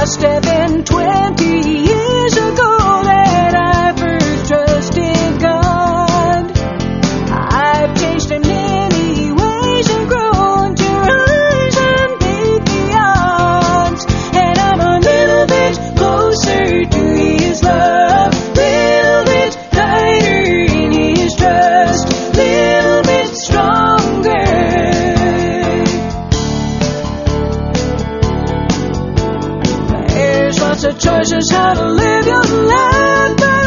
must have been 20 years ago that I first trusted God. I've changed in many ways and grown to rise and beat the odds. And I'm a little bit closer to His love, little bit tighter in His trust, little bit stronger. There's lots of choices how to live your life, but